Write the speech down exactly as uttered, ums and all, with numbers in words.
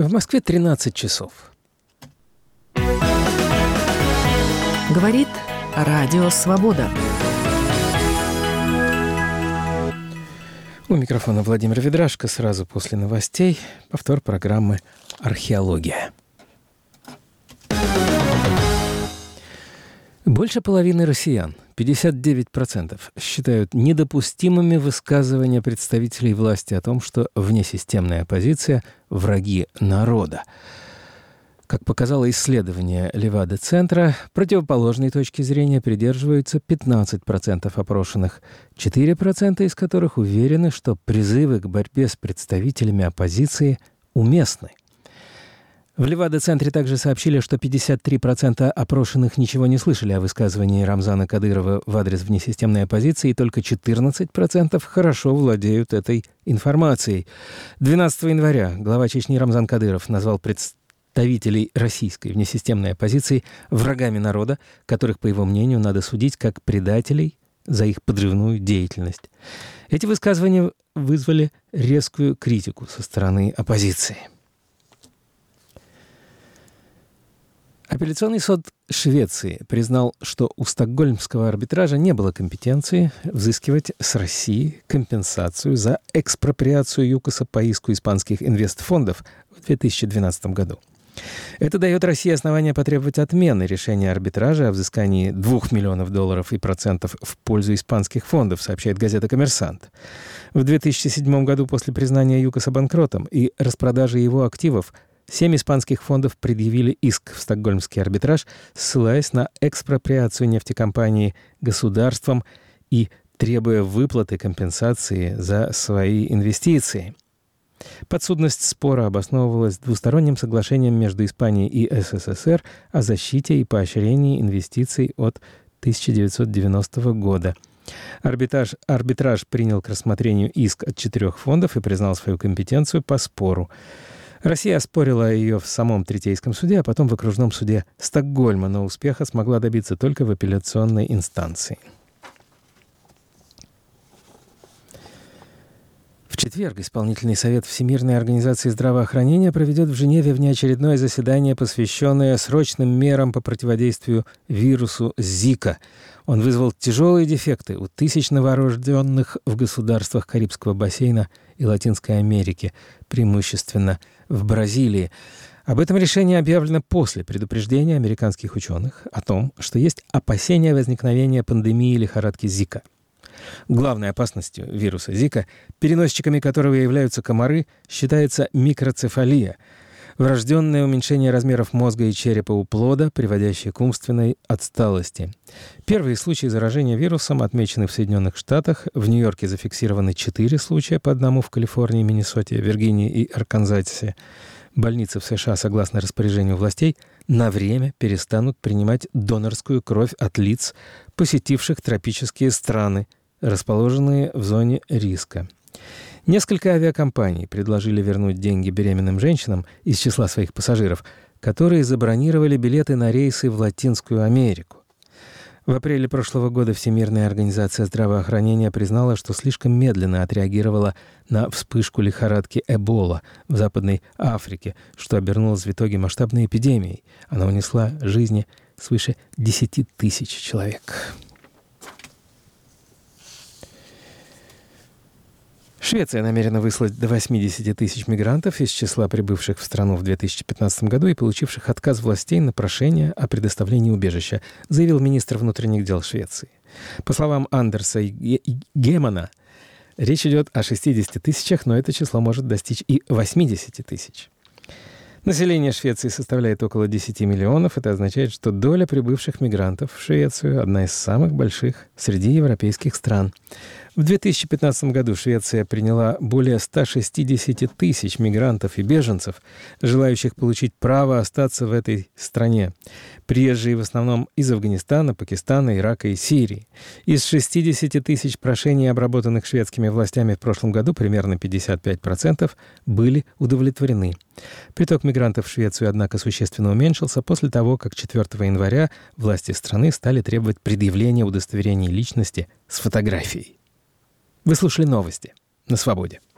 В Москве тринадцать часов. Говорит Радио Свобода. У микрофона Владимир Ведрашко. Сразу после новостей повтор программы «Археология». Больше половины россиян, пятьдесят девять процентов, считают недопустимыми высказывания представителей власти о том, что внесистемная оппозиция – враги народа. Как показало исследование Левада-центра, противоположной точки зрения придерживаются пятнадцать процентов опрошенных, четыре процента из которых уверены, что призывы к борьбе с представителями оппозиции уместны. В Левада-центре также сообщили, что пятьдесят три процента опрошенных ничего не слышали о высказывании Рамзана Кадырова в адрес внесистемной оппозиции, и только четырнадцать процентов хорошо владеют этой информацией. двенадцатого января глава Чечни Рамзан Кадыров назвал представителей представителей российской внесистемной оппозиции врагами народа, которых, по его мнению, надо судить как предателей за их подрывную деятельность. Эти высказывания вызвали резкую критику со стороны оппозиции. Апелляционный суд Швеции признал, что у стокгольмского арбитража не было компетенции взыскивать с России компенсацию за экспроприацию ЮКОСа по иску испанских инвестфондов в две тысячи двенадцатом году. Это дает России основание потребовать отмены решения арбитража о взыскании двух миллионов долларов и процентов в пользу испанских фондов, сообщает газета «Коммерсант». В две тысячи седьмом году после признания ЮКОСа банкротом и распродажи его активов семь испанских фондов предъявили иск в стокгольмский арбитраж, ссылаясь на экспроприацию нефтекомпании государством и требуя выплаты компенсации за свои инвестиции. Подсудность спора обосновывалась двусторонним соглашением между Испанией и СССР о защите и поощрении инвестиций от тысяча девятьсот девяностого года. Арбитраж, арбитраж принял к рассмотрению иск от четырех фондов и признал свою компетенцию по спору. Россия оспорила ее в самом Третейском суде, а потом в окружном суде Стокгольма, но успеха смогла добиться только в апелляционной инстанции. В четверг Исполнительный совет Всемирной организации здравоохранения проведет в Женеве внеочередное заседание, посвященное срочным мерам по противодействию вирусу Зика. Он вызвал тяжелые дефекты у тысяч новорожденных в государствах Карибского бассейна и Латинской Америки, преимущественно в Бразилии. Об этом решении объявлено после предупреждения американских ученых о том, что есть опасения возникновения пандемии лихорадки Зика. Главной опасностью вируса Зика, переносчиками которого являются комары, считается микроцефалия – врожденное уменьшение размеров мозга и черепа у плода, приводящее к умственной отсталости. Первые случаи заражения вирусом отмечены в Соединенных Штатах. В Нью-Йорке зафиксированы четыре случая, по одному в Калифорнии, Миннесоте, Виргинии и Арканзасе. Больницы в США, согласно распоряжению властей, на время перестанут принимать донорскую кровь от лиц, посетивших тропические страны, расположенные в зоне риска. Несколько авиакомпаний предложили вернуть деньги беременным женщинам из числа своих пассажиров, которые забронировали билеты на рейсы в Латинскую Америку. В апреле прошлого года Всемирная организация здравоохранения признала, что слишком медленно отреагировала на вспышку лихорадки Эбола в Западной Африке, что обернулось в итоге масштабной эпидемией. Она унесла жизни свыше десяти тысяч человек. Швеция намерена выслать до восьмидесяти тысяч мигрантов из числа прибывших в страну в две тысячи пятнадцатом году и получивших отказ властей на прошение о предоставлении убежища, заявил министр внутренних дел Швеции. По словам Андерса Гемана, речь идет о шестидесяти тысячах, но это число может достичь и восьмидесяти тысяч. Население Швеции составляет около десяти миллионов. Это означает, что доля прибывших мигрантов в Швецию одна из самых больших среди европейских стран. В две тысячи пятнадцатом году Швеция приняла более ста шестидесяти тысяч мигрантов и беженцев, желающих получить право остаться в этой стране. Приезжие в основном из Афганистана, Пакистана, Ирака и Сирии. Из шестидесяти тысяч прошений, обработанных шведскими властями в прошлом году, примерно пятьдесят пять процентов были удовлетворены. Приток мигрантов в Швецию, однако, существенно уменьшился после того, как четвёртого января власти страны стали требовать предъявления удостоверений личности с фотографией. Вы слушали новости на «Свободе».